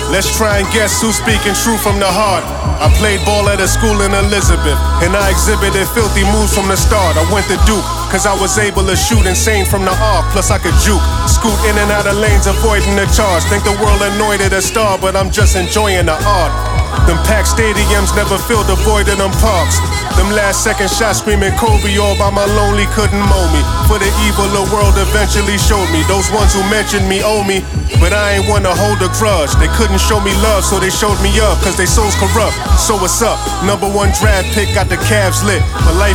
Let's try and guess who's speaking true from the heart. I played ball at a school in Elizabeth, and I exhibited filthy moves from the start. I went to Duke, cause I was able to shoot insane from the arc, plus I could juke. Scoot in and out of lanes, avoiding the charge. Think the world annoyed at a star, but I'm just enjoying the art. Them packed stadiums never filled the void of them parks. Them last second shots screaming Kobe all by my lonely couldn't mow me. For the evil the world eventually showed me. Those ones who mentioned me owe me, but I ain't wanna hold a grudge. They couldn't show me love, so they showed me up, cause they souls corrupt. So what's up? #1 draft pick, got the Cavs lit. But life